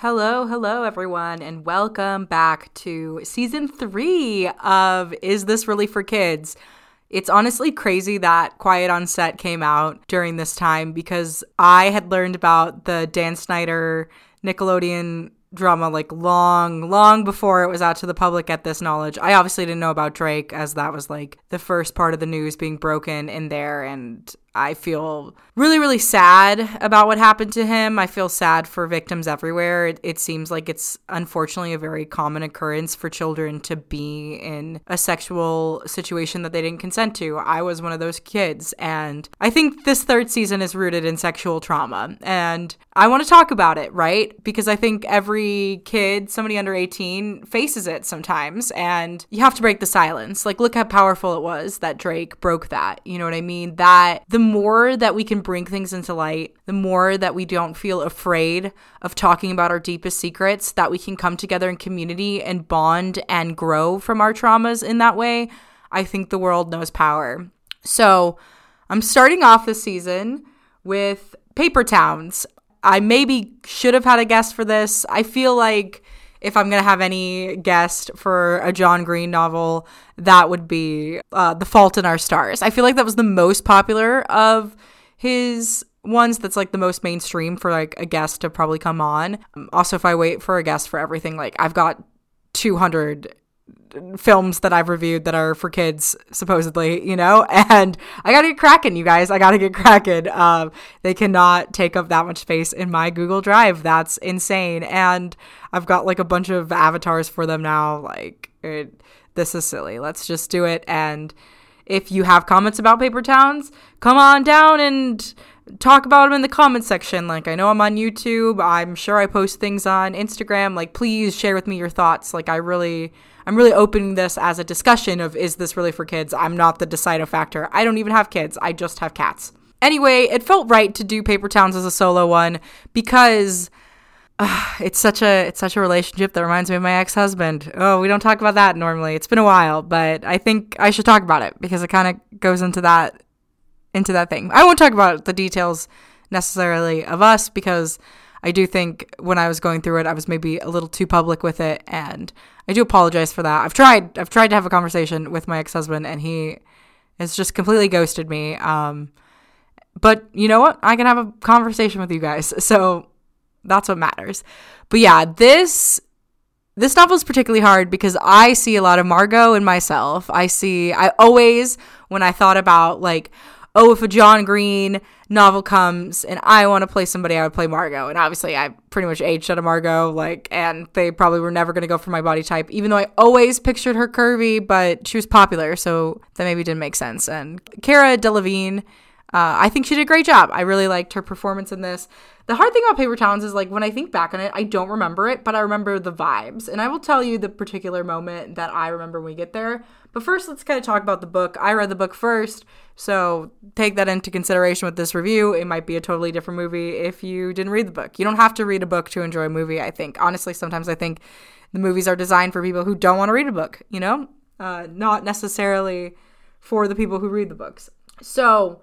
Hello, everyone, and welcome back to season 3 of Is This Really for Kids? It's honestly crazy that Quiet on Set came out during this time because I had learned about the Dan Snyder Nickelodeon drama like long before it was out to the public at this knowledge. I obviously didn't know about Drake as that was like the first part of the news being broken in there, and I feel really sad about what happened to him. I feel sad for victims everywhere. It seems like it's unfortunately a very common occurrence for children to be in a sexual situation that they didn't consent to. I was one of those kids, and I think this third season is rooted in sexual trauma, and I want to talk about it, right? Because I think every kid, somebody under 18, faces it sometimes, and you have to break the silence. Like, look how powerful it was that Drake broke that. You know what I mean? That the more that we can bring things into light, the more that we don't feel afraid of talking about our deepest secrets, that we can come together in community and bond and grow from our traumas in that way, I think the world knows power. So I'm starting off this season with Paper Towns. I maybe should have had a guest for this. I feel like if I'm going to have any guest for a John Green novel, that would be The Fault in Our Stars. I feel like that was the most popular of his ones. That's like the most mainstream for like a guest to probably come on. Also, if I wait for a guest for everything, like I've got 200 films that I've reviewed that are for kids, supposedly, you know, and I gotta get cracking, you guys. I gotta get cracking. They cannot take up that much space in my Google Drive. That's insane. And I've got like a bunch of avatars for them now. Like, this is silly. Let's just do it. And if you have comments about Paper Towns, come on down and talk about them in the comment section. Like, I know I'm on YouTube. I'm sure I post things on Instagram. Like, please share with me your thoughts. Like, I'm really opening this as a discussion of, is this really for kids? I'm not the deciding factor. I don't even have kids. I just have cats. Anyway, it felt right to do Paper Towns as a solo one because it's such a relationship that reminds me of my ex-husband. Oh, we don't talk about that normally. It's been a while, but I think I should talk about it because it kind of goes into that thing. I won't talk about the details necessarily of us because I do think when I was going through it, I was maybe a little too public with it, and I do apologize for that. I've tried to have a conversation with my ex-husband, and he has just completely ghosted me. But you know what? I can have a conversation with you guys, so that's what matters. But yeah, this novel is particularly hard because I see a lot of Margot in myself. I always, when I thought about like, oh, if a John Green novel comes and I want to play somebody, I would play Margot. And obviously I pretty much aged out of Margot, like, and they probably were never going to go for my body type, even though I always pictured her curvy, but she was popular, so that maybe didn't make sense. And Cara Delevingne, I think she did a great job. I really liked her performance in this. The hard thing about Paper Towns is, like, when I think back on it, I don't remember it, but I remember the vibes. And I will tell you the particular moment that I remember when we get there. But first, let's kind of talk about the book. I read the book first, so take that into consideration with this review. It might be a totally different movie if you didn't read the book. You don't have to read a book to enjoy a movie, I think. Honestly, sometimes I think the movies are designed for people who don't want to read a book, you know? Not necessarily for the people who read the books. So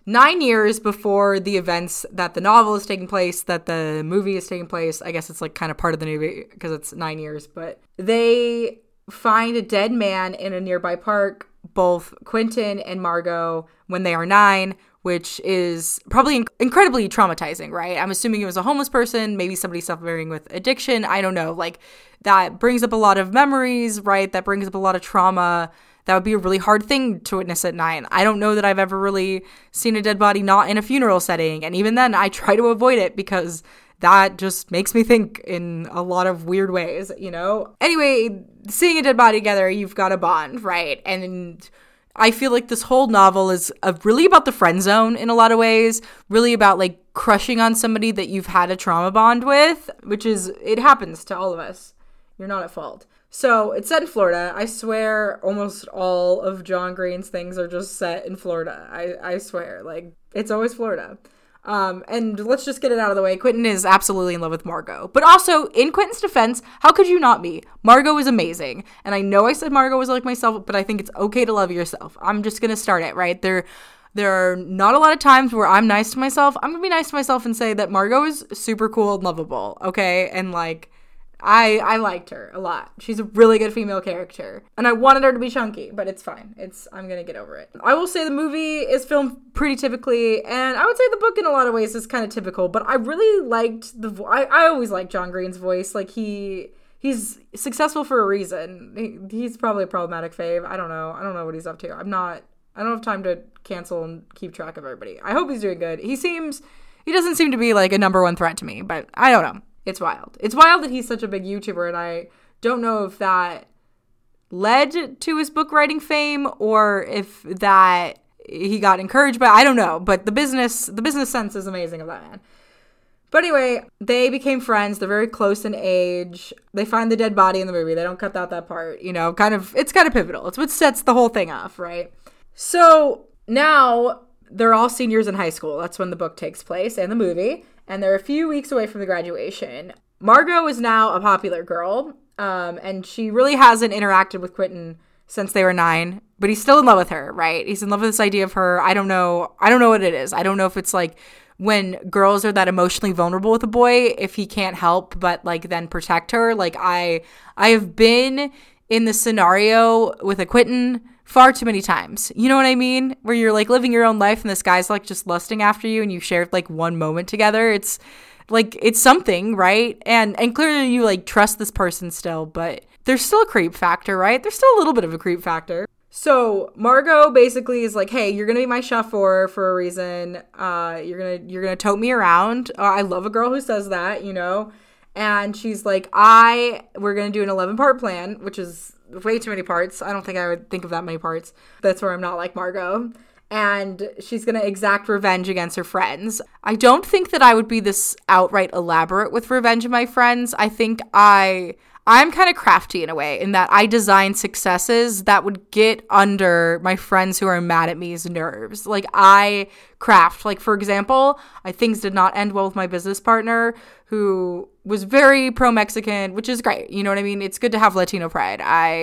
9 years before the events that the novel is taking place, that the movie is taking place, I guess it's like kind of part of the movie because it's 9 years, but they find a dead man in a nearby park, both Quentin and Margot, when they are 9, which is probably incredibly traumatizing, right? I'm assuming it was a homeless person, maybe somebody suffering with addiction. I don't know. Like, that brings up a lot of memories, right? That brings up a lot of trauma. That would be a really hard thing to witness at 9. I don't know that I've ever really seen a dead body not in a funeral setting. And even then, I try to avoid it because that just makes me think in a lot of weird ways, you know? Anyway, seeing a dead body together, you've got a bond, right? And I feel like this whole novel is really about the friend zone in a lot of ways, really about like crushing on somebody that you've had a trauma bond with, which is, it happens to all of us. You're not at fault. So it's set in Florida. I swear almost all of John Green's things are just set in Florida. I swear, like, it's always Florida. And let's just get it out of the way. Quentin is absolutely in love with Margot. But also, in Quentin's defense, how could you not be? Margot is amazing. And I know I said Margot was like myself, but I think it's okay to love yourself. I'm just going to start it, right? There are not a lot of times where I'm nice to myself. I'm going to be nice to myself and say that Margot is super cool and lovable, okay? And, like, I liked her a lot. She's a really good female character. And I wanted her to be chunky, but it's fine. I'm going to get over it. I will say the movie is filmed pretty typically, and I would say the book in a lot of ways is kind of typical, but I really liked I always liked John Green's voice. Like, he's successful for a reason. He's probably a problematic fave. I don't know what he's up to. I don't have time to cancel and keep track of everybody. I hope he's doing good. He doesn't seem to be like a number one threat to me, but I don't know. It's wild. It's wild that he's such a big YouTuber, and I don't know if that led to his book writing fame or if that he got encouraged by. I don't know, but the business sense is amazing of that man. But anyway, they became friends. They're very close in age. They find the dead body in the movie. They don't cut out that part, you know, it's kind of pivotal. It's what sets the whole thing off, right? So now they're all seniors in high school. That's when the book takes place and the movie. And they're a few weeks away from the graduation. Margot is now a popular girl. And she really hasn't interacted with Quentin since they were 9. But he's still in love with her, right? He's in love with this idea of her. I don't know what it is. I don't know if it's like when girls are that emotionally vulnerable with a boy, if he can't help but like then protect her. Like I have been in the scenario with a Quentin far too many times. You know what I mean? Where you're like living your own life and this guy's like just lusting after you and you shared like one moment together. It's like, it's something, right? And clearly you like trust this person still, but there's still a creep factor, right? There's still a little bit of a creep factor. So Margot basically is like, hey, you're going to be my chauffeur for a reason. You're going to tote me around. I love a girl who says that, you know? And she's like, we're going to do an 11-part plan, which is way too many parts. I don't think I would think of that many parts. That's where I'm not like Margot. And she's going to exact revenge against her friends. I don't think that I would be this outright elaborate with revenge of my friends. I think I'm kind of crafty in a way in that I design successes that would get under my friends who are mad at me's nerves. Like I craft, like for example, things did not end well with my business partner who was very pro-Mexican, which is great. You know what I mean? It's good to have Latino pride.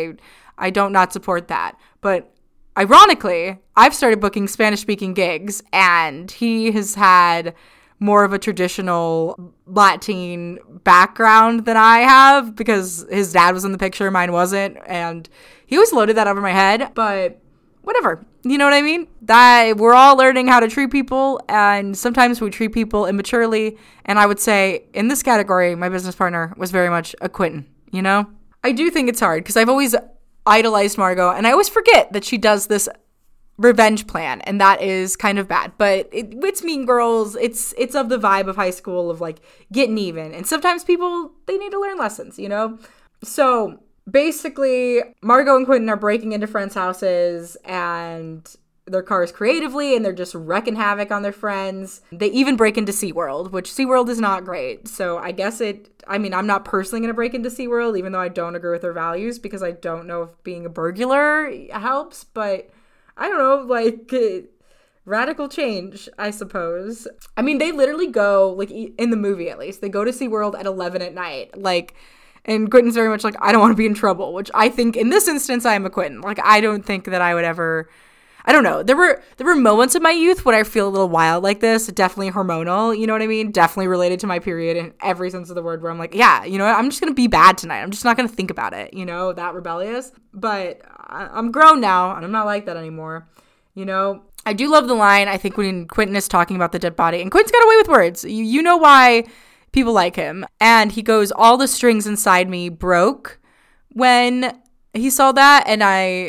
I don't not support that. But ironically, I've started booking Spanish-speaking gigs, and he has had more of a traditional Latin background than I have because his dad was in the picture, mine wasn't, and he always loaded that over my head, but whatever. You know what I mean? That we're all learning how to treat people, and sometimes we treat people immaturely, and I would say in this category, my business partner was very much a Quentin, you know? I do think it's hard because I've always idolized Margot, and I always forget that she does this revenge plan, and that is kind of bad, but it's Mean Girls. It's of the vibe of high school of like getting even, and sometimes people, they need to learn lessons, you know? So basically Margot and Quentin are breaking into friends' houses and their cars creatively, and they're just wrecking havoc on their friends. They even break into SeaWorld, which SeaWorld is not great. So I guess I'm not personally going to break into SeaWorld, even though I don't agree with their values, because I don't know if being a burglar helps, but I don't know, like, radical change, I suppose. I mean, they literally go, like, in the movie at least, they go to SeaWorld at 11 at night, like, and Quentin's very much like, I don't want to be in trouble, which I think in this instance, I am a Quentin. Like, I don't think that I would ever, I don't know. There were moments in my youth when I feel a little wild like this, definitely hormonal, you know what I mean? Definitely related to my period in every sense of the word, where I'm like, yeah, you know what? I'm just going to be bad tonight. I'm just not going to think about it, you know, that rebellious. But I'm grown now, and I'm not like that anymore, you know? I do love the line, I think, when Quentin is talking about the dead body, and Quentin's got away with words. You know why people like him. And he goes, all the strings inside me broke when he saw that, and I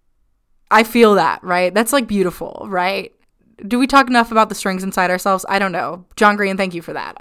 feel that, right? That's like beautiful, right? Do we talk enough about the strings inside ourselves? I don't know. John Green, thank you for that.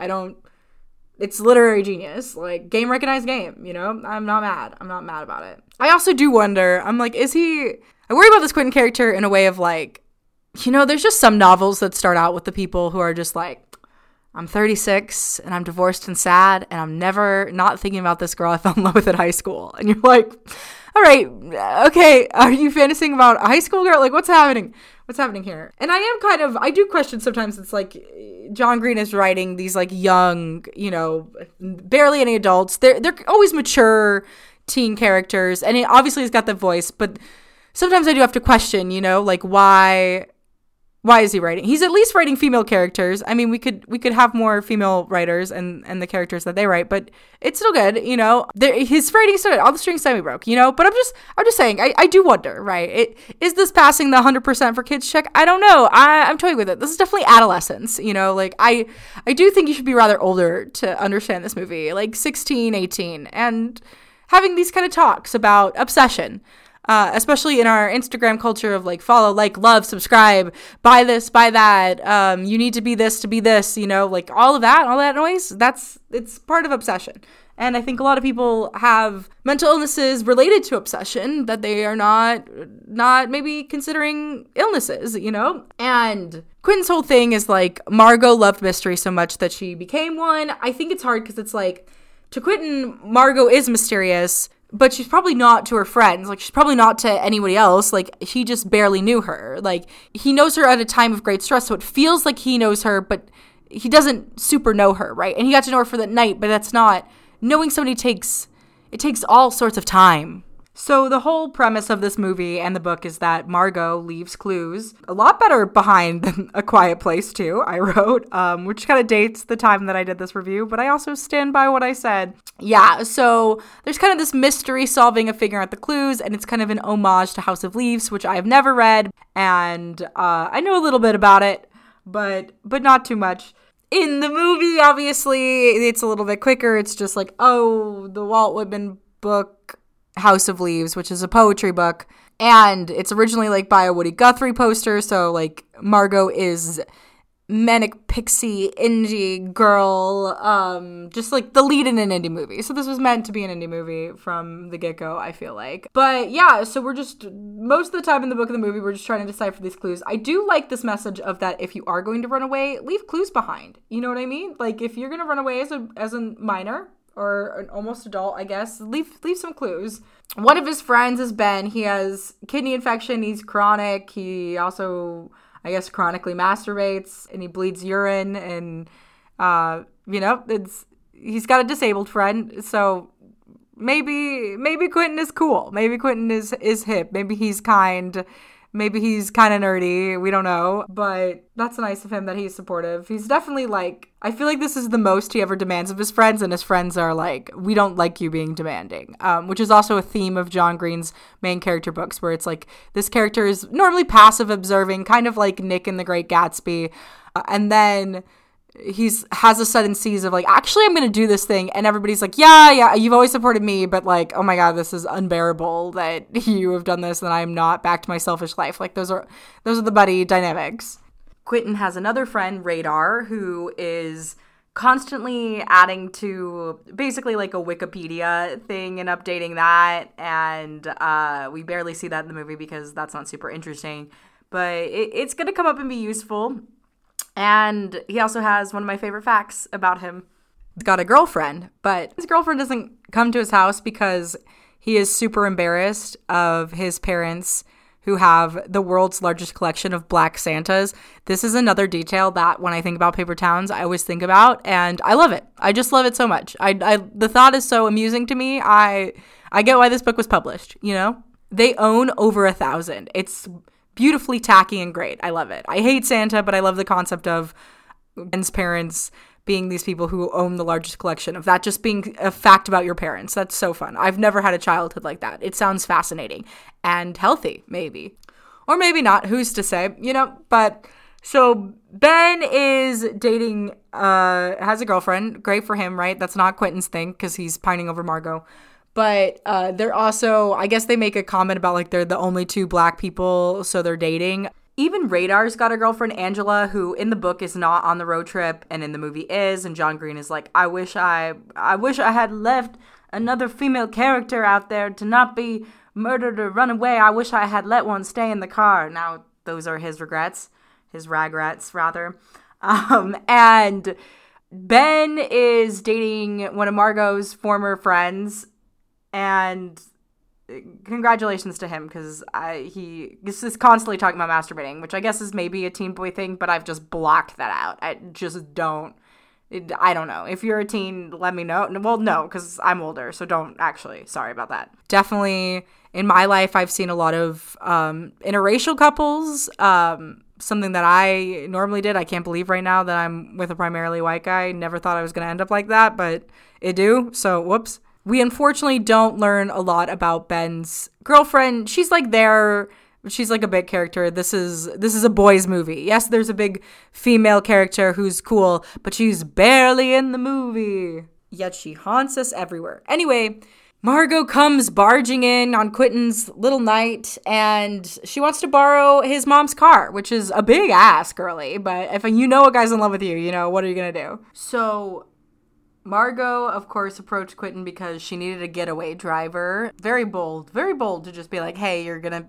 It's literary genius. Like, game recognized game, you know? I'm not mad. I'm not mad about it. I also do wonder, I'm like, I worry about this Quentin character in a way of like, you know, there's just some novels that start out with the people who are just like, I'm 36 and I'm divorced and sad and I'm never not thinking about this girl I fell in love with at high school. And you're like, all right, okay, are you fantasizing about a high school girl? Like, what's happening? What's happening here? And I do question sometimes, it's like John Green is writing these like young, you know, barely any adults. They're always mature teen characters, and obviously he's got the voice, but sometimes I do have to question, you know, like why why is he writing? He's at least writing female characters. I mean, we could have more female writers and the characters that they write, but it's still good, you know. His writing still good. All the strings semi-broke, you know. But I'm just saying, I do wonder, right? Is this passing the 100% for kids check? I don't know. I'm toying with it. This is definitely adolescence, you know. Like I do think you should be rather older to understand this movie, like 16, 18, and having these kind of talks about obsession. Especially in our Instagram culture of like follow, like, love, subscribe, buy this, buy that, you need to be this, you know, like all that noise, it's part of obsession. And I think a lot of people have mental illnesses related to obsession that they are not maybe considering illnesses, you know? And Quentin's whole thing is like, Margot loved mystery so much that she became one. I think it's hard because it's like, to Quentin, Margot is mysterious, but she's probably not to her friends. Like, she's probably not to anybody else. Like, he just barely knew her. Like, he knows her at a time of great stress, so it feels like he knows her, but he doesn't super know her, right? And he got to know her for that night, but that's not... Knowing somebody takes all sorts of time. So the whole premise of this movie and the book is that Margot leaves clues a lot better behind than A Quiet Place 2, I wrote, which kind of dates the time that I did this review, but I also stand by what I said. Yeah, so there's kind of this mystery solving of figuring out the clues, and it's kind of an homage to House of Leaves, which I have never read, and I know a little bit about it, but not too much. In the movie, obviously, it's a little bit quicker. It's just like, oh, the Walt Whitman book, House of Leaves, which is a poetry book, and it's originally like by a Woody Guthrie poster, so like Margot is manic pixie indie girl, just like the lead in an indie movie. So this was meant to be an indie movie from the get-go, I feel like. But yeah, so we're just, most of the time in the book and the movie, we're just trying to decipher these clues. I do like this message of that if you are going to run away, leave clues behind. You know what I mean? Like, if you're going to run away as a minor, or an almost adult, I guess, leave some clues. One of his friends is Ben. He has kidney infection. He's chronic. He also, I guess, chronically masturbates, and he bleeds urine, and you know, he's got a disabled friend. So maybe Quentin is cool. Maybe Quentin is hip. Maybe he's kind. Maybe he's kind of nerdy. We don't know. But that's nice of him that he's supportive. He's definitely like, I feel like this is the most he ever demands of his friends. And his friends are like, we don't like you being demanding. Which is also a theme of John Green's main character books, where it's like, this character is normally passive observing, kind of like Nick in The Great Gatsby. And then has a sudden seize of like, actually, I'm going to do this thing. And everybody's like, yeah, you've always supported me, but like, oh my God, this is unbearable that you have done this and I'm not back to my selfish life. Like, those are the buddy dynamics. Quentin has another friend, Radar, who is constantly adding to basically like a Wikipedia thing and updating that. And we barely see that in the movie because that's not super interesting, but it's going to come up and be useful. And he also has one of my favorite facts about him. He's got a girlfriend, but his girlfriend doesn't come to his house because he is super embarrassed of his parents, who have the world's largest collection of black Santas. This is another detail that when I think about Paper Towns, I always think about, and I love it. I just love it so much. The thought is so amusing to me. I get why this book was published, you know? They own over 1,000. It's beautifully tacky and great. I love it. I hate Santa, but I love the concept of Ben's parents being these people who own the largest collection, of that just being a fact about your parents. That's so fun. I've never had a childhood like that. It sounds fascinating and healthy, maybe. Or maybe not. Who's to say? You know, but so Ben is dating, has a girlfriend. Great for him, right? That's not Quentin's thing because he's pining over Margot. But they're also, I guess they make a comment about like they're the only two black people, so they're dating. Even Radar's got a girlfriend, Angela, who in the book is not on the road trip and in the movie is. And John Green is like, I wish I had left another female character out there to not be murdered or run away. I wish I had let one stay in the car. Now, those are his regrets, his ragrets, rather. And Ben is dating one of Margot's former friends. And congratulations to him, because he is constantly talking about masturbating, which I guess is maybe a teen boy thing, but I've just blocked that out. I just don't. I don't know. If you're a teen, let me know. Well, no, because I'm older, so don't actually. Sorry about that. Definitely in my life, I've seen a lot of interracial couples something that I normally did. I can't believe right now that I'm with a primarily white guy. Never thought I was going to end up like that, but it do. So whoops. We unfortunately don't learn a lot about Ben's girlfriend. She's like there. She's like a big character. This is a boys' movie. Yes, there's a big female character who's cool, but she's barely in the movie. Yet she haunts us everywhere. Anyway, Margot comes barging in on Quentin's little night, and she wants to borrow his mom's car, which is a big ask, girly. But if you know a guy's in love with you, you know, what are you going to do? So Margot, of course, approached Quentin because she needed a getaway driver. Very bold to just be like, hey, you're going to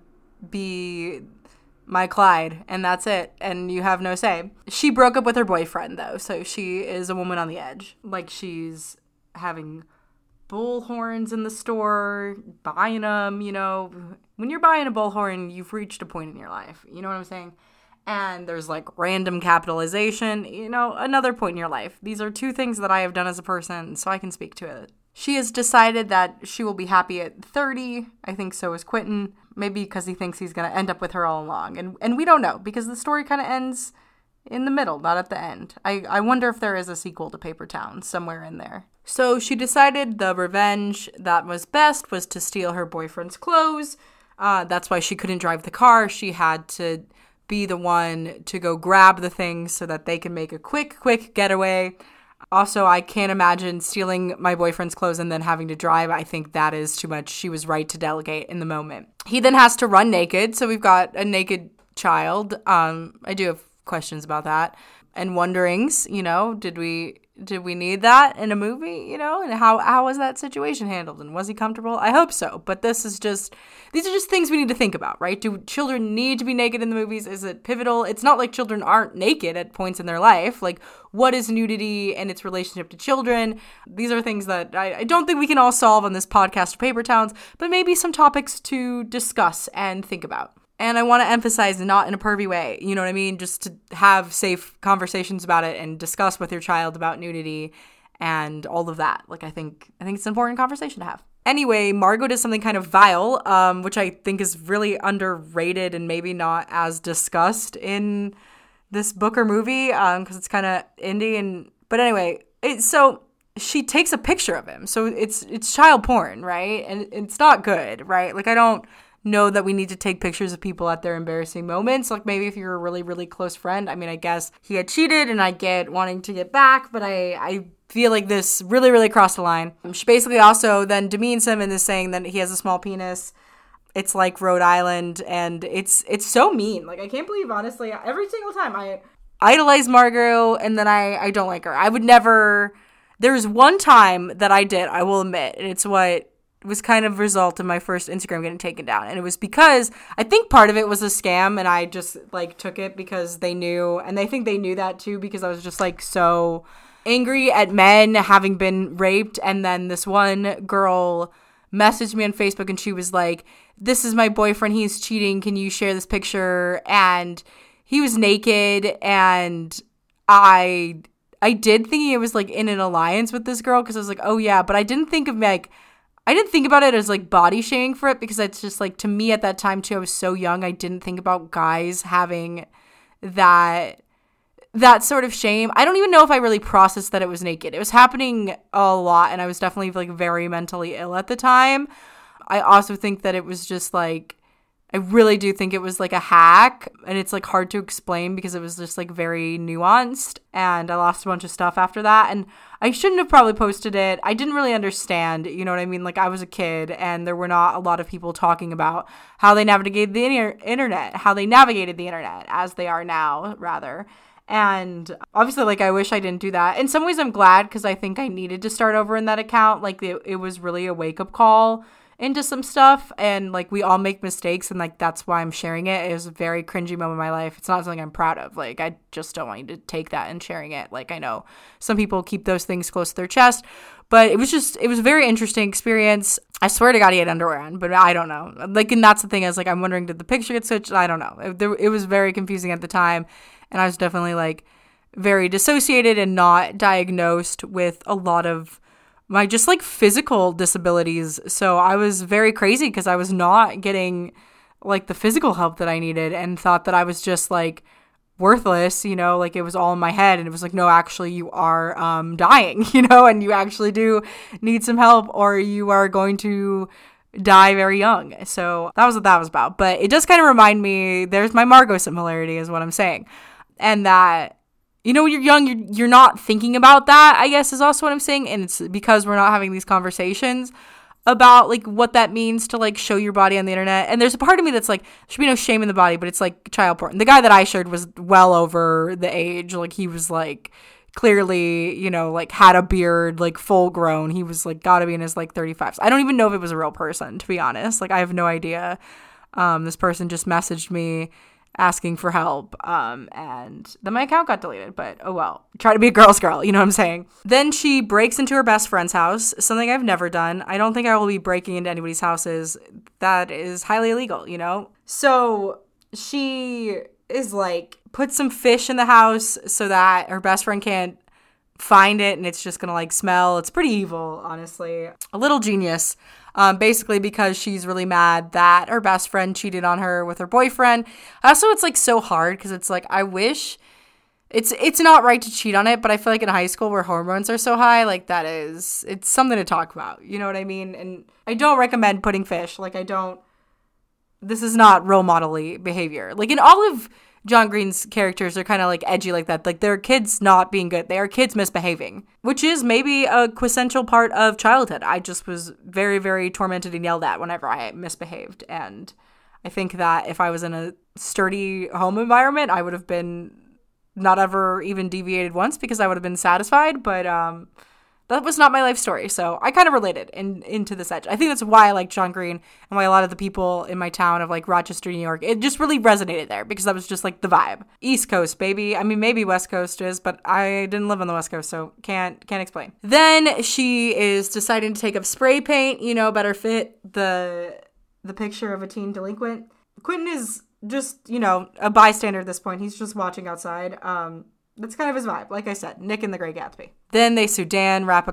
be my Clyde, and that's it, and you have no say. She broke up with her boyfriend, though, so she is a woman on the edge. Like, she's having bullhorns in the store, buying them, you know. When you're buying a bullhorn, you've reached a point in your life, you know what I'm saying? And there's like random capitalization, you know, another point in your life. These are two things that I have done as a person, so I can speak to it. She has decided that she will be happy at 30. I think so is Quentin. Maybe because he thinks he's going to end up with her all along. And we don't know, because the story kind of ends in the middle, not at the end. I wonder if there is a sequel to Paper Town somewhere in there. So she decided the revenge that was best was to steal her boyfriend's clothes. That's why she couldn't drive the car. She had to be the one to go grab the things so that they can make a quick getaway. Also, I can't imagine stealing my boyfriend's clothes and then having to drive. I think that is too much. She was right to delegate in the moment. He then has to run naked, so we've got a naked child. I do have questions about that and wonderings, you know, did we need that in a movie, you know, and how was that situation handled, and was he comfortable? I hope so, but these are just things we need to think about, right? Do children need to be naked in the movies? Is it pivotal? It's not like children aren't naked at points in their life. Like, what is nudity and its relationship to children? These are things that I don't think we can all solve on this podcast of Paper Towns, but maybe some topics to discuss and think about. And I want to emphasize, not in a pervy way, you know what I mean? Just to have safe conversations about it and discuss with your child about nudity and all of that. Like, I think it's an important conversation to have. Anyway, Margot does something kind of vile, which I think is really underrated and maybe not as discussed in this book or movie, because it's kind of indie. But anyway, so she takes a picture of him. So it's child porn, right? And it's not good, right? Like, I don't know that we need to take pictures of people at their embarrassing moments. Like, maybe if you're a really, really close friend. I mean, I guess he had cheated and I get wanting to get back, but I feel like this really, really crossed the line. She basically also then demeans him and is saying that he has a small penis. It's like Rhode Island, and it's so mean. Like, I can't believe, honestly, every single time I idolize Margot and then I don't like her. I would never. There's one time that I did, I will admit, and it's what was kind of result of my first Instagram getting taken down. And it was because I think part of it was a scam, and I just like took it because they knew, and I think they knew that too, because I was just like so angry at men having been raped. And then this one girl messaged me on Facebook and she was like, this is my boyfriend, he's cheating, can you share this picture? And he was naked, and I did think it was like in an alliance with this girl, because I was like, oh yeah, but I didn't think about it as like body shaming for it, because it's just like, to me at that time too, I was so young, I didn't think about guys having that sort of shame. I don't even know if I really processed that it was naked. It was happening a lot, and I was definitely like very mentally ill at the time. I also think that it was just like, I really do think it was like a hack, and it's like hard to explain because it was just like very nuanced, and I lost a bunch of stuff after that, and I shouldn't have probably posted it. I didn't really understand, you know what I mean? Like, I was a kid, and there were not a lot of people talking about how they navigated the internet as they are now, rather. And obviously, like, I wish I didn't do that. In some ways, I'm glad, because I think I needed to start over in that account. Like, it was really a wake-up call into some stuff, and like, we all make mistakes, and like, that's why I'm sharing it. It was a very cringy moment in my life. It's not something I'm proud of. Like, I just don't want you to take that and sharing it. Like, I know some people keep those things close to their chest, but it was a very interesting experience. I swear to God he had underwear on, but I don't know. Like, and that's the thing, is like, I'm wondering, did the picture get switched? I don't know. It was very confusing at the time, and I was definitely like very dissociated and not diagnosed with a lot of my just like physical disabilities. So I was very crazy because I was not getting like the physical help that I needed, and thought that I was just like worthless, you know, like it was all in my head. And it was like, no, actually you are dying, you know, and you actually do need some help or you are going to die very young. So that was what that was about. But it does kind of remind me, there's my Margot similarity is what I'm saying. And that, you know, when you're young, you're not thinking about that, I guess is also what I'm saying. And it's because we're not having these conversations about like what that means to like show your body on the internet. And there's a part of me that's like, there should be no shame in the body, but it's like child porn. The guy that I shared was well over the age. Like he was like clearly, you know, like had a beard, like full grown. He was like gotta be in his like 35s. I don't even know if it was a real person, to be honest. Like I have no idea. This person just messaged me asking for help, and then my account got deleted, but oh well. Try to be a girl's girl, you know what I'm saying? Then she breaks into her best friend's house, something I've never done. I don't think I will be breaking into anybody's houses. That is highly illegal, you know? So she is like, put some fish in the house so that her best friend can't find it and it's just gonna like smell. It's pretty evil, honestly. A little genius. Basically because she's really mad that her best friend cheated on her with her boyfriend. Also, it's like so hard because it's like, I wish it's not right to cheat on it, but I feel like in high school where hormones are so high, like it's something to talk about. You know what I mean? And I don't recommend putting fish. Like this is not role model-y behavior. Like in all of John Green's characters are kind of like edgy like that. Like they're kids not being good. They are kids misbehaving, which is maybe a quintessential part of childhood. I just was very, very tormented and yelled at whenever I misbehaved. And I think that if I was in a sturdy home environment, I would have been not ever even deviated once because I would have been satisfied. But that was not my life story. So I kind of related into this edge. I think that's why I like John Green and why a lot of the people in my town of like Rochester, New York, it just really resonated there because that was just like the vibe. East Coast, baby. I mean, maybe West Coast is, but I didn't live on the West Coast, so can't explain. Then she is deciding to take up spray paint, you know, better fit the picture of a teen delinquent. Quentin is just, you know, a bystander at this point. He's just watching outside. That's kind of his vibe. Like I said, Nick and the Great Gatsby. Then they sue Dan, wrap a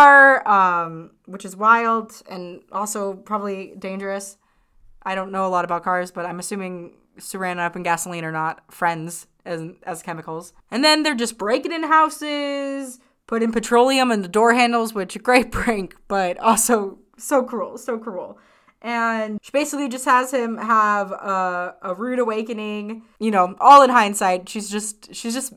car, which is wild and also probably dangerous. I don't know a lot about cars, but I'm assuming saran wrap and gasoline are not friends as chemicals. And then they're just breaking in houses, putting petroleum in the door handles, which a great prank, but also so cruel, so cruel. And she basically just has him have a rude awakening, you know, all in hindsight. She's just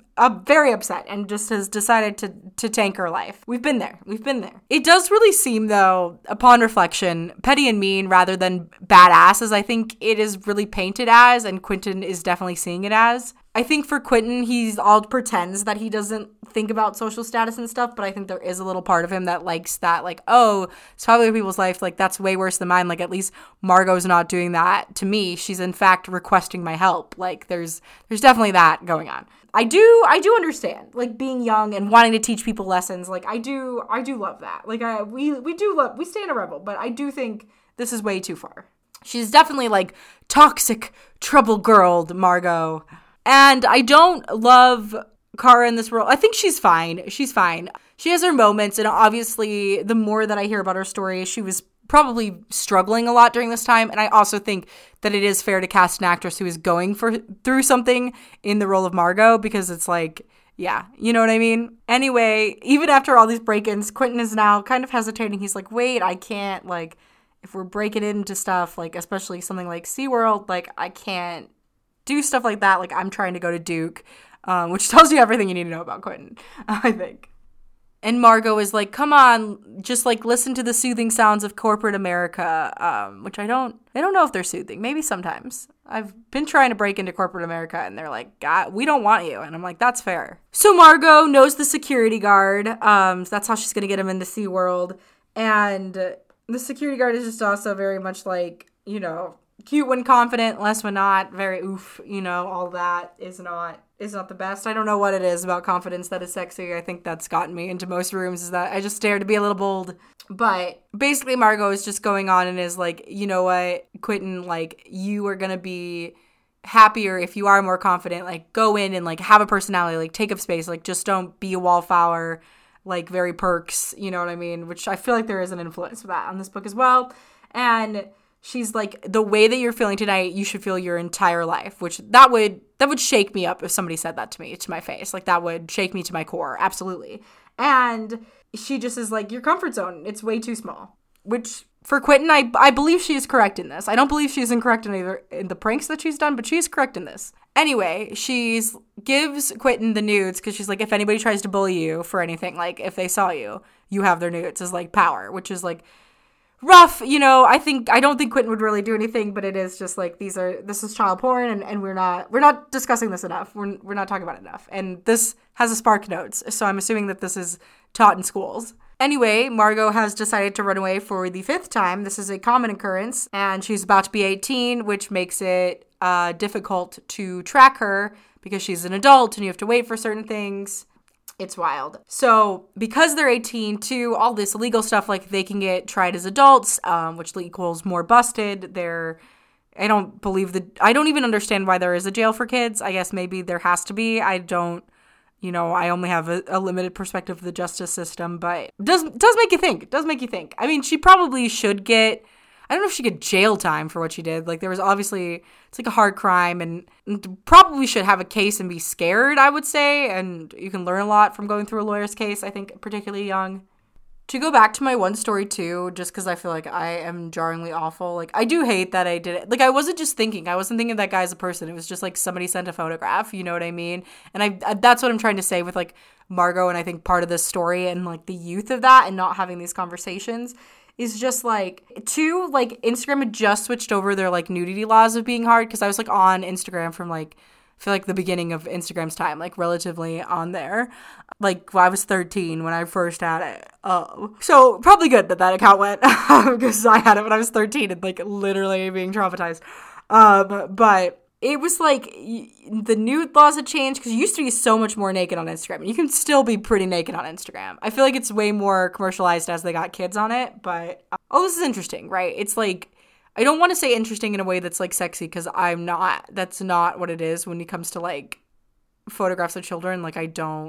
very upset and just has decided to tank her life. We've been there. It does really seem, though, upon reflection, petty and mean rather than badass, as I think it is really painted as, and Quentin is definitely seeing it as. I think for Quentin, he's all pretends that he doesn't think about social status and stuff, but I think there is a little part of him that likes that, like, oh, it's probably other people's life, like, that's way worse than mine. Like, at least Margot's not doing that to me. She's, in fact, requesting my help. Like, there's definitely that going on. I do understand, like, being young and wanting to teach people lessons. Like, I do love that. Like, we stand a rebel, but I do think this is way too far. She's definitely, like, toxic, trouble-girled Margot. And I don't love Kara in this role. I think she's fine. She has her moments, and obviously the more that I hear about her story, she was probably struggling a lot during this time. And I also think that it is fair to cast an actress who is going through something in the role of Margot, because it's like, yeah, you know what I mean? Anyway, even after all these break-ins, Quentin is now kind of hesitating. He's like, wait, I can't, like, if we're breaking into stuff, like, especially something like SeaWorld, like, I can't do stuff like that. Like, I'm trying to go to Duke, which tells you everything you need to know about Quentin, I think. And Margot is like, come on, just like listen to the soothing sounds of corporate America, which I don't know if they're soothing. Maybe sometimes. I've been trying to break into corporate America and they're like, God, we don't want you. And I'm like, that's fair. So Margot knows the security guard. That's how she's going to get him into SeaWorld. And the security guard is just also very much like, you know, cute when confident, less when not, very oof, you know, all that is not the best. I don't know what it is about confidence that is sexy. I think that's gotten me into most rooms, is that I just dare to be a little bold. But basically Margot is just going on and is like, you know what, Quentin, like, you are going to be happier if you are more confident. Like, go in and like have a personality, like take up space, like just don't be a wallflower, like very Perks, you know what I mean? Which I feel like there is an influence for that on this book as well. And she's like, the way that you're feeling tonight, you should feel your entire life, which that would shake me up if somebody said that to me, to my face. Like, that would shake me to my core. Absolutely. And she just is like, your comfort zone, it's way too small, which for Quentin, I believe she is correct in this. I don't believe she's incorrect in either in the pranks that she's done, but she's correct in this. Anyway, gives Quentin the nudes because she's like, if anybody tries to bully you for anything, like if they saw you, you have their nudes as like power, which is like rough. I don't think Quentin would really do anything, but it is just like, this is child porn, and we're not discussing this enough. We're not talking about it enough. And this has a Spark Notes, so I'm assuming that this is taught in schools. Anyway, Margot has decided to run away for the 5th time. This is a common occurrence, and she's about to be 18, which makes it difficult to track her because she's an adult and you have to wait for certain things. It's wild. So because they're 18 too, all this illegal stuff, like they can get tried as adults, which equals more busted. I don't even understand why there is a jail for kids. I guess maybe there has to be. I only have a limited perspective of the justice system, but it does make you think. It does make you think. I mean, she probably should get, I don't know if she get jail time for what she did. Like, there was obviously, it's like a hard crime, and probably should have a case and be scared, I would say. And you can learn a lot from going through a lawyer's case, I think, particularly young. To go back to my one story too, just because I feel like I am jarringly awful. Like, I do hate that I did it. Like, I wasn't thinking of that guy as a person. It was just like somebody sent a photograph, you know what I mean? And I that's what I'm trying to say with like Margot, and I think part of this story and like the youth of that and not having these conversations is just like, like Instagram had just switched over their like nudity laws of being hard, because I was like on Instagram from like, I feel like the beginning of Instagram's time, like relatively on there. Like, I was 13 when I first had it. So probably good that account went, because I had it when I was 13 and like literally being traumatized. But it was like the nude laws had changed, because you used to be so much more naked on Instagram, and you can still be pretty naked on Instagram. I feel like it's way more commercialized as they got kids on it, but this is interesting, right? It's like, I don't want to say interesting in a way that's like sexy, because that's not what it is when it comes to like photographs of children. Like,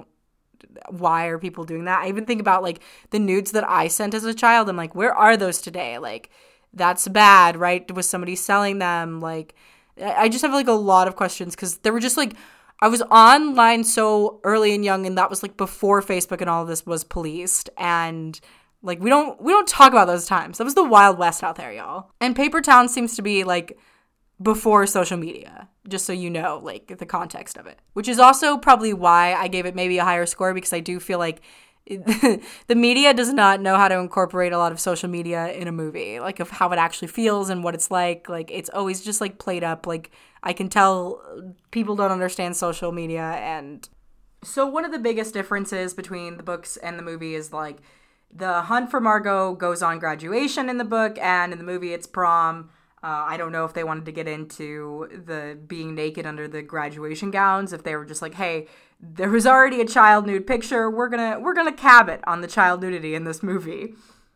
why are people doing that? I even think about like the nudes that I sent as a child. I'm like, where are those today? Like, that's bad, right? Was somebody selling them? Like, I just have like a lot of questions, because there were just like, I was online so early and young, and that was like before Facebook and all of this was policed, and like, we don't talk about those times. That was the Wild West out there, y'all. And Paper Town seems to be like before social media, just so you know, like the context of it, which is also probably why I gave it maybe a higher score, because I do feel like the media does not know how to incorporate a lot of social media in a movie, like of how it actually feels and what it's like. Like, it's always just like played up. Like, I can tell people don't understand social media. And so one of the biggest differences between the books and the movie is like, the hunt for Margot goes on graduation in the book, and in the movie it's prom. I don't know if they wanted to get into the being naked under the graduation gowns, if they were just like, hey, there was already a child nude picture, we're gonna cab it on the child nudity in this movie.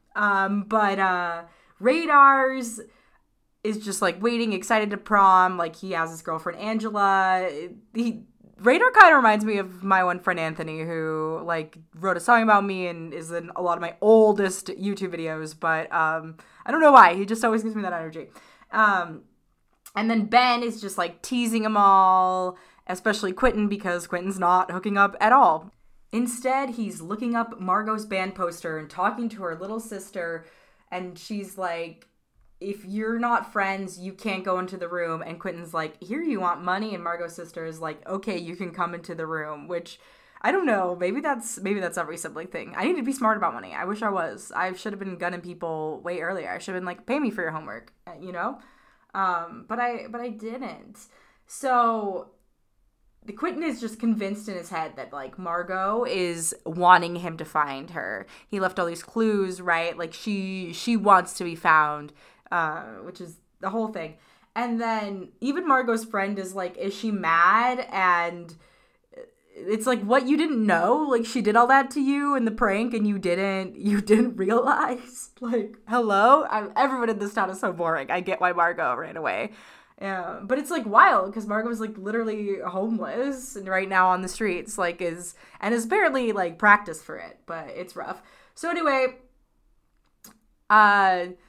But Radar's is just like waiting, excited to prom. Like, he has his girlfriend Angela. Radar kind of reminds me of my one friend Anthony, who like wrote a song about me and is in a lot of my oldest YouTube videos, but I don't know why. He just always gives me that energy. And then Ben is just like teasing them all, especially Quentin, because Quentin's not hooking up at all. Instead, he's looking up Margot's band poster and talking to her little sister, and she's like, if you're not friends, you can't go into the room. And Quentin's like, here, you want money? And Margot's sister is like, okay, you can come into the room, which I don't know. Maybe that's every sibling thing. I need to be smart about money. I wish I was. I should have been gunning people way earlier. I should have been like, pay me for your homework, you know? But I didn't. So the Quentin is just convinced in his head that like Margot is wanting him to find her. He left all these clues, right? Like, she wants to be found. Which is the whole thing. And then even Margot's friend is like, is she mad? And it's like, what, you didn't know? Like, she did all that to you in the prank and you didn't realize? Like, hello? Everyone in this town is so boring. I get why Margot ran away. Yeah, but it's like wild, because Margot is like literally homeless and right now on the streets, like is apparently like practiced for it, but it's rough. So anyway,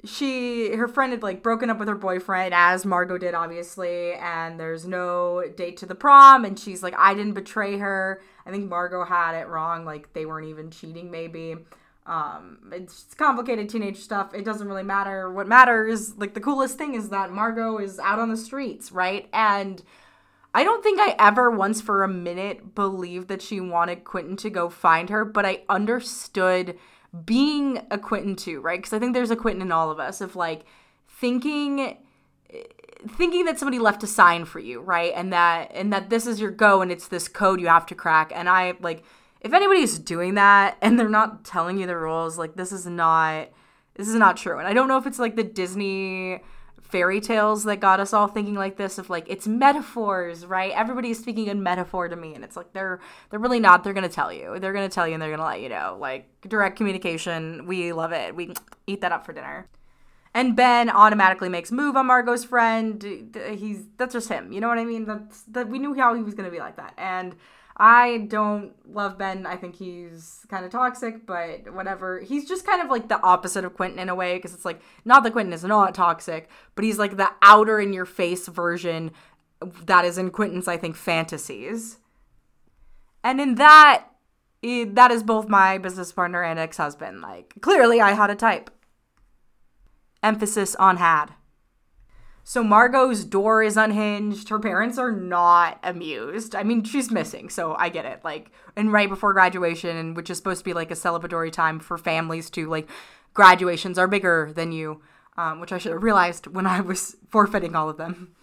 her friend had like broken up with her boyfriend, as Margot did, obviously, and there's no date to the prom, and she's like, I didn't betray her. I think Margot had it wrong, like they weren't even cheating, maybe. It's complicated teenage stuff. It doesn't really matter. What matters, like the coolest thing is that Margot is out on the streets, right? And I don't think I ever once for a minute believed that she wanted Quentin to go find her, but I understood being a Quentin too, right? Because I think there's a Quentin in all of us of like thinking that somebody left a sign for you, right? And that this is your go and it's this code you have to crack. And I like, if anybody's doing that and they're not telling you the rules, like this is not true. And I don't know if it's like the Disney fairy tales that got us all thinking like this of like, it's metaphors, right? Everybody's speaking in metaphor to me. And it's like, they're really not. They're going to tell you. They're going to tell you and they're going to let you know. Like direct communication. We love it. We eat that up for dinner. And Ben automatically makes a move on Margot's friend. That's just him. You know what I mean? We knew how he was going to be like that. And I don't love Ben. I think he's kind of toxic, but whatever. He's just kind of like the opposite of Quentin in a way, because it's like, not that Quentin is not toxic, but he's like the outer in your face version that is in Quentin's, I think, fantasies. And in that is both my business partner and ex-husband. Like, clearly I had a type. Emphasis on had. So Margot's door is unhinged. Her parents are not amused. I mean, she's missing, so I get it. Like, and right before graduation, and which is supposed to be like a celebratory time for families too. Like, graduations are bigger than you, which I should have realized when I was forfeiting all of them.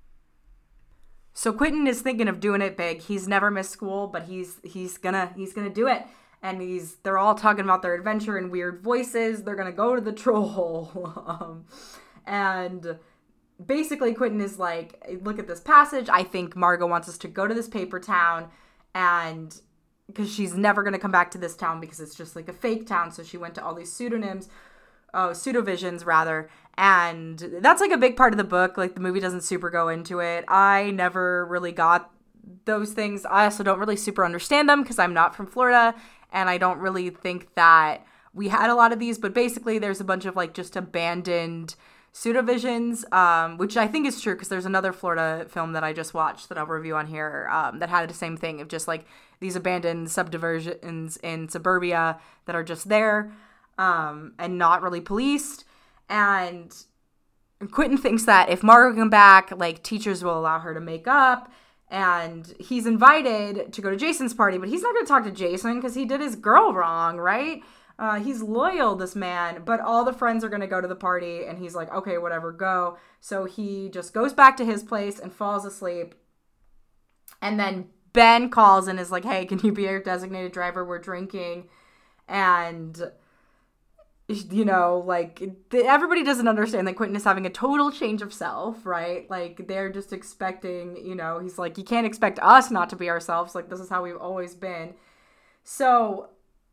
So Quentin is thinking of doing it big. He's never missed school, but he's gonna do it. And they're all talking about their adventure in weird voices. They're gonna go to the troll hole, and basically, Quentin is like, look at this passage. I think Margot wants us to go to this paper town, and because she's never going to come back to this town because it's just like a fake town. So she went to all these pseudovisions rather. And that's like a big part of the book. Like the movie doesn't super go into it. I never really got those things. I also don't really super understand them because I'm not from Florida. And I don't really think that we had a lot of these. But basically, there's a bunch of like just abandoned pseudovisions, which I think is true because there's another Florida film that I just watched that I'll review on here that had the same thing of just like these abandoned subdivisions in suburbia that are just there and not really policed. And Quentin thinks that if Margot can come back, like teachers will allow her to make up. And he's invited to go to Jason's party, but he's not going to talk to Jason because he did his girl wrong, right? He's loyal, this man, but all the friends are going to go to the party and he's like, okay, whatever, go. So he just goes back to his place and falls asleep. And then Ben calls and is like, hey, can you be our designated driver? We're drinking. And, you know, like everybody doesn't understand that Quentin is having a total change of self, right? Like they're just expecting, you know, he's like, you can't expect us not to be ourselves. Like this is how we've always been. So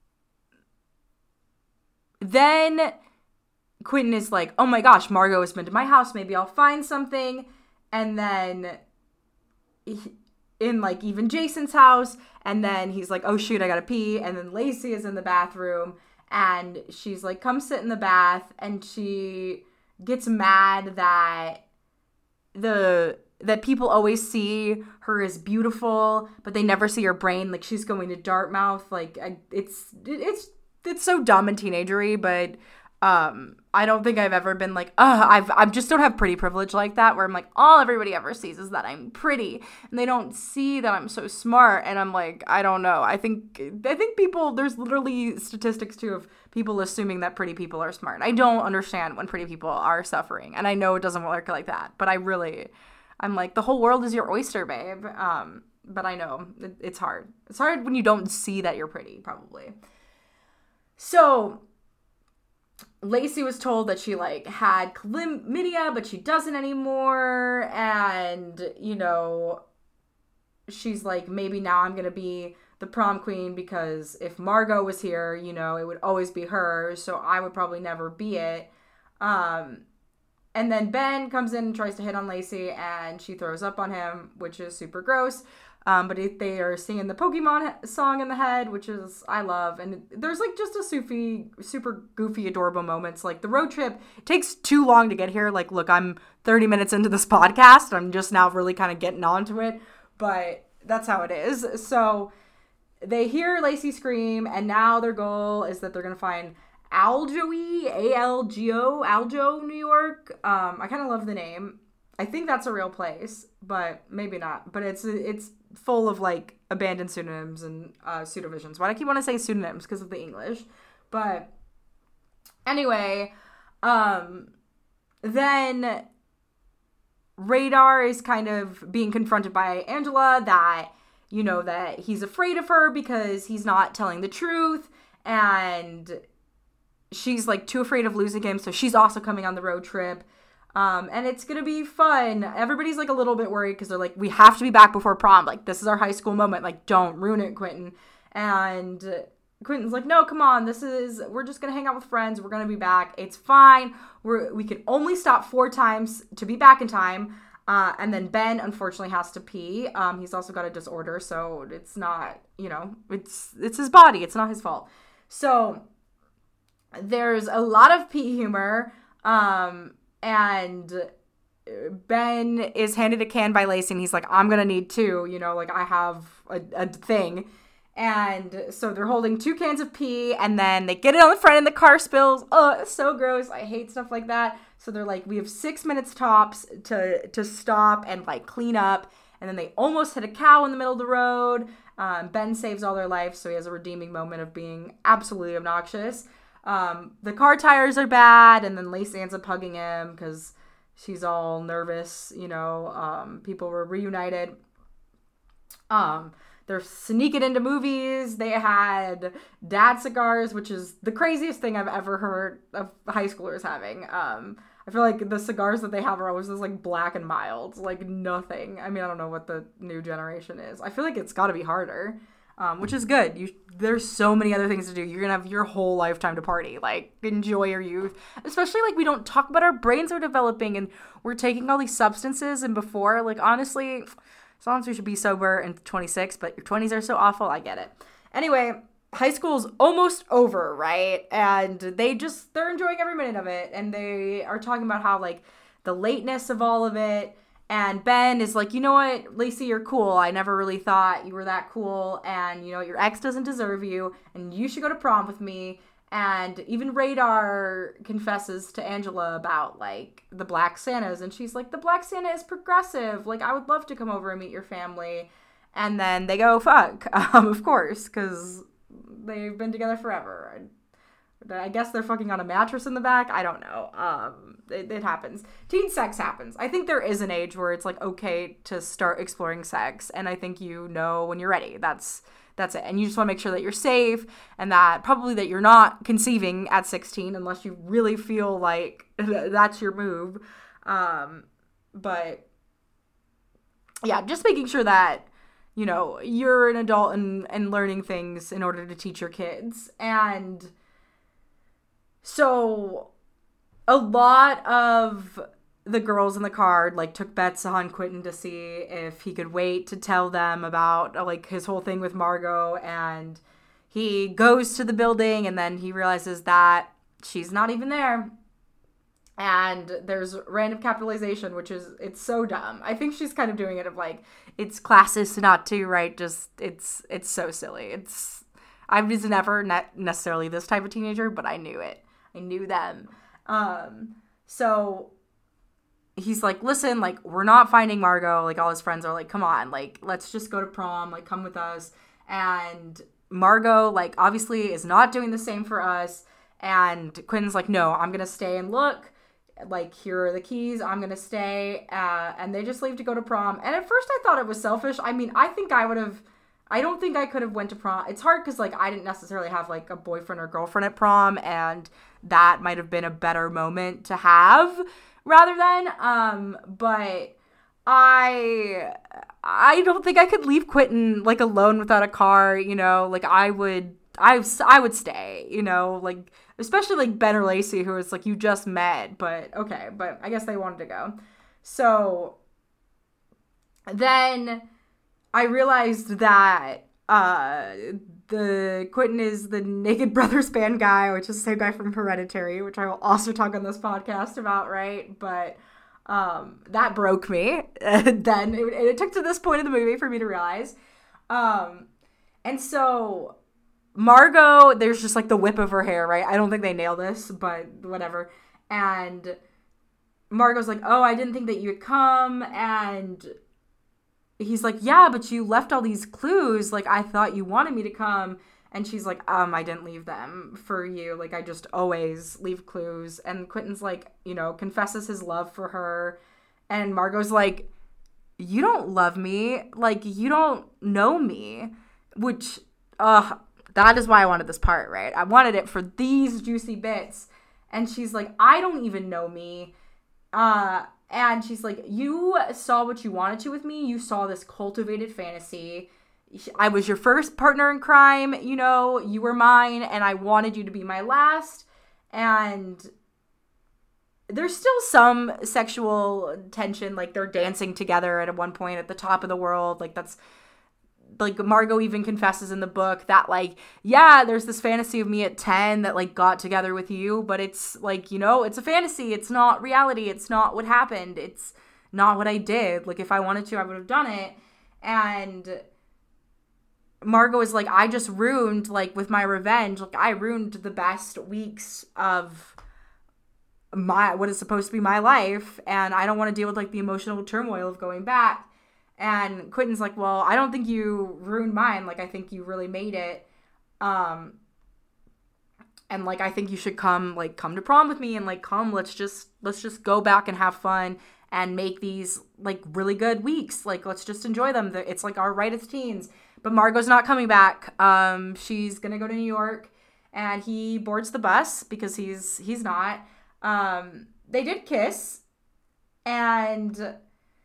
then Quentin is like, oh my gosh, Margot has been to my house. Maybe I'll find something. And then in like even Jason's house. And then he's like, oh shoot, I gotta pee. And then Lacey is in the bathroom and she's like, come sit in the bath. And she gets mad that people always see her as beautiful, but they never see her brain. Like she's going to Dartmouth. Like it's so dumb and teenagery, but I don't think I've ever been like, I just don't have pretty privilege like that, where I'm like, all everybody ever sees is that I'm pretty, and they don't see that I'm so smart. And I'm like, I don't know. I think people, there's literally statistics too of people assuming that pretty people are smart. I don't understand when pretty people are suffering, and I know it doesn't work like that, but I'm like, the whole world is your oyster, babe. But I know it's hard. It's hard when you don't see that you're pretty, probably. So Lacey was told that she like had chlamydia, but she doesn't anymore. And, you know, she's like, maybe now I'm going to be the prom queen because if Margot was here, you know, it would always be her. So I would probably never be it. And then Ben comes in and tries to hit on Lacey and she throws up on him, which is super gross. They are singing the Pokemon song in the head, which is, I love. And there's like just a super goofy, adorable moments. Like the road trip, it takes too long to get here. Like, look, I'm 30 minutes into this podcast. I'm just now really kind of getting onto it. But that's how it is. So they hear Lacey scream, and now their goal is that they're going to find Aljoe, Aljo, New York. I kind of love the name. I think that's a real place, but maybe not. But it's full of like abandoned pseudonyms and pseudovisions. Why do I keep want to say pseudonyms? Because of the English. But anyway, then Radar is kind of being confronted by Angela that, you know, that he's afraid of her because he's not telling the truth, and she's like too afraid of losing him, so she's also coming on the road trip. And it's gonna be fun. Everybody's like a little bit worried because they're like, we have to be back before prom. Like, this is our high school moment. Like, don't ruin it, Quentin. And Quentin's like, no, come on. We're just gonna hang out with friends. We're gonna be back. It's fine. We can only stop 4 times to be back in time. And then Ben, unfortunately, has to pee. He's also got a disorder, so it's not, you know, it's his body. It's not his fault. So there's a lot of pee humor. And Ben is handed a can by Lacey, and he's like, I'm gonna need 2, you know, like I have a thing. And so they're holding 2 cans of pee, and then they get it on the front and the car spills. Oh, it's so gross. I hate stuff like that. So they're like, we have 6 minutes tops to stop and like clean up. And then they almost hit a cow in the middle of the road. Ben saves all their life, so he has a redeeming moment of being absolutely obnoxious. The car tires are bad, and then Lacey ends up hugging him because she's all nervous, you know. People were reunited. They're sneaking into movies. They had dad cigars, which is the craziest thing I've ever heard of high schoolers having. I feel like the cigars that they have are always just like Black and Mild, like nothing. I mean, I don't know what the new generation is. I feel like it's got to be harder. Which is good. There's so many other things to do. You're gonna have your whole lifetime to party. Like, enjoy your youth. Especially, like, we don't talk about our brains are developing and we're taking all these substances, and before, like, honestly, sometimes we should be sober and 26, but your 20s are so awful. I get it. Anyway, high school's almost over, right? And they're enjoying every minute of it, and they are talking about how, like, the lateness of all of it. And Ben is like, you know what, Lacey, you're cool. I never really thought you were that cool. And, you know, your ex doesn't deserve you. And you should go to prom with me. And even Radar confesses to Angela about, like, the Black Santas. And she's like, the Black Santa is progressive. Like, I would love to come over and meet your family. And then they go, fuck, of course, because they've been together forever. I guess they're fucking on a mattress in the back. I don't know. It happens. Teen sex happens. I think there is an age where it's like okay to start exploring sex, and I think you know when you're ready. That's it. And you just want to make sure that you're safe, and that probably that you're not conceiving at 16 unless you really feel like that's your move. But yeah, just making sure that, you know, you're an adult and learning things in order to teach your kids. And so a lot of the girls in the car, like, took bets on Quentin to see if he could wait to tell them about, like, his whole thing with Margot. And he goes to the building, and then he realizes that she's not even there. And there's random capitalization, which is, it's so dumb. I think she's kind of doing it of, like, it's classist not to, right? Just, it's so silly. I was never necessarily this type of teenager, but I knew it. I knew them. So he's like, listen, like, we're not finding Margot. Like, all his friends are like, come on, like, let's just go to prom. Like, come with us. And Margot, like, obviously is not doing the same for us. And Quentin's like, no, I'm going to stay and look. Like, here are the keys. I'm going to stay. And they just leave to go to prom. And at first I thought it was selfish. I mean, I don't think I could have went to prom. It's hard because, like, I didn't necessarily have, like, a boyfriend or girlfriend at prom, and that might have been a better moment to have rather than, but I don't think I could leave Quentin, like, alone without a car, you know, like, I would stay, you know, like, especially, like, Ben or Lacey, who was, like, you just met, but, okay, but I guess they wanted to go. So then I realized that the Quentin is the Naked Brothers band guy, which is the same guy from Hereditary, which I will also talk on this podcast about, right? But that broke me. Then it took to this point of the movie for me to realize. And so Margot, there's just like the whip of her hair, right? I don't think they nail this, but whatever. And Margot's like, oh, I didn't think that you would come. And he's like, yeah, but you left all these clues. Like, I thought you wanted me to come. And she's like, I didn't leave them for you. Like, I just always leave clues. And Quentin's like, confesses his love for her. And Margot's like, you don't love me. Like, you don't know me. Which, that is why I wanted this part, right? I wanted it for these juicy bits. And she's like, I don't even know me. And she's like, you saw what you wanted to with me. You saw this cultivated fantasy. I was your first partner in crime. You were mine, and I wanted you to be my last. And there's still some sexual tension. Like, they're dancing together at one point at the top of the world. Like, that's, like, Margot even confesses in the book that, like, yeah, there's this fantasy of me at 10 that, like, got together with you, but it's, like, it's a fantasy. It's not reality. It's not what happened. It's not what I did. Like, if I wanted to, I would have done it. And Margot is like, I just ruined, like, with my revenge, like, I ruined the best weeks of what is supposed to be my life, and I don't want to deal with, like, the emotional turmoil of going back. And Quentin's like, well, I don't think you ruined mine. Like, I think you really made it. And, like, I think you should come to prom with me and, like, let's just go back and have fun and make these, like, really good weeks. Like, let's just enjoy them. It's, like, our right as teens. But Margot's not coming back. She's going to go to New York, and he boards the bus because he's not. They did kiss, and,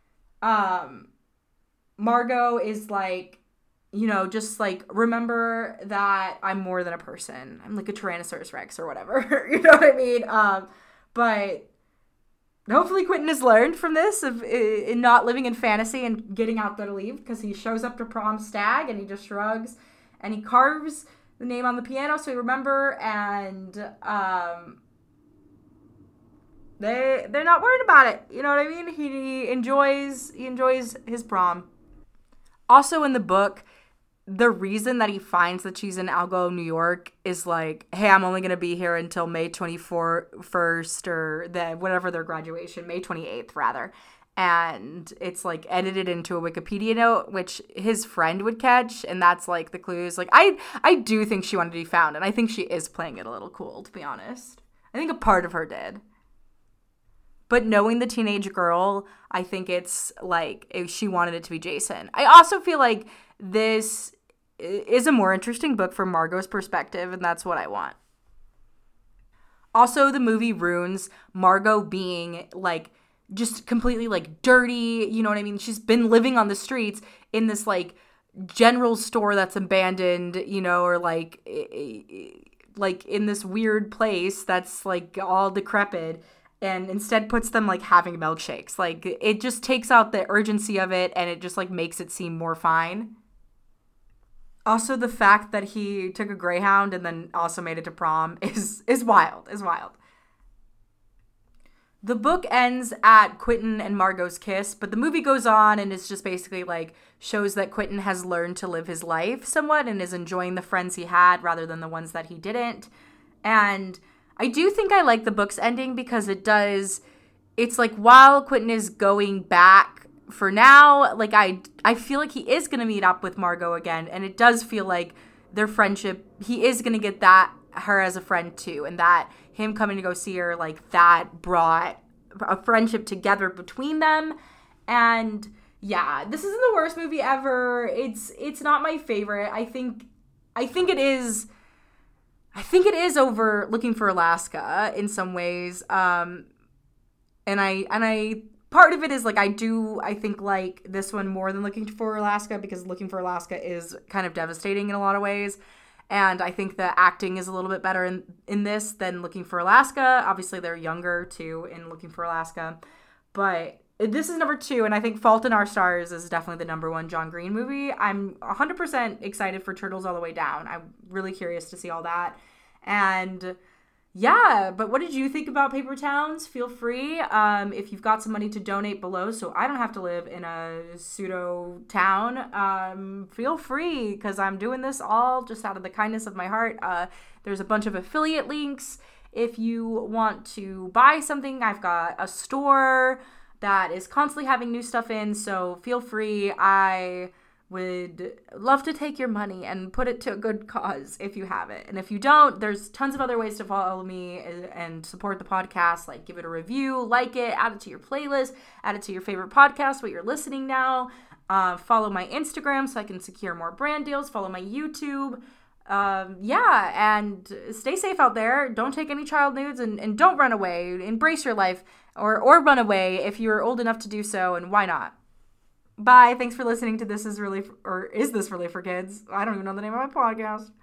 Margot is like, just like, remember that I'm more than a person. I'm like a Tyrannosaurus Rex or whatever. You know what I mean? But hopefully Quentin has learned from this in not living in fantasy and getting out there to leave, because he shows up to prom stag and he just shrugs and he carves the name on the piano so he remember, and they're not worried about it. You know what I mean? He enjoys his prom. Also in the book, the reason that he finds that she's in Algo, New York is like, hey, I'm only going to be here until May 21st or whatever their graduation, May 28th rather. And it's like edited into a Wikipedia note, which his friend would catch. And that's like the clues. Like, I do think she wanted to be found. And I think she is playing it a little cool, to be honest. I think a part of her did. But knowing the teenage girl, I think it's like she wanted it to be Jason. I also feel like this is a more interesting book from Margot's perspective, and that's what I want. Also, the movie ruins Margot being like just completely like dirty. You know what I mean? She's been living on the streets in this like general store that's abandoned, or like in this weird place that's like all decrepit. And instead puts them, like, having milkshakes. Like, it just takes out the urgency of it, and it just, like, makes it seem more fine. Also, the fact that he took a Greyhound and then also made it to prom is wild, The book ends at Quentin and Margot's kiss, but the movie goes on, and it's just basically, like, shows that Quentin has learned to live his life somewhat and is enjoying the friends he had rather than the ones that he didn't. And I do think I like the book's ending because it's like while Quentin is going back for now, like I feel like he is going to meet up with Margot again, and it does feel like their friendship, he is going to get her as a friend too, and that him coming to go see her, like that brought a friendship together between them. And yeah, this isn't the worst movie ever. It's not my favorite. I think it is over Looking for Alaska in some ways. And I part of it is like I think like this one more than Looking for Alaska, because Looking for Alaska is kind of devastating in a lot of ways. And I think the acting is a little bit better in this than Looking for Alaska. Obviously they're younger too in Looking for Alaska. But This is number 2, and I think Fault in Our Stars is definitely the number 1 John Green movie. I'm 100% excited for Turtles All the Way Down. I'm really curious to see all that. And yeah, but what did you think about Paper Towns? Feel free, if you've got some money, to donate below so I don't have to live in a pseudo town. Feel free, because I'm doing this all just out of the kindness of my heart. There's a bunch of affiliate links. If you want to buy something, I've got a store that is constantly having new stuff in, so feel free. I would love to take your money and put it to a good cause if you have it. And if you don't, there's tons of other ways to follow me and support the podcast, like give it a review, like it, add it to your playlist, add it to your favorite podcast, what you're listening now. Follow my Instagram so I can secure more brand deals. Follow my YouTube. And stay safe out there. Don't take any child nudes, and don't run away. Embrace your life, or run away if you're old enough to do so, and why not? Bye. Thanks for listening to Is This Really for Kids? I don't even know the name of my podcast.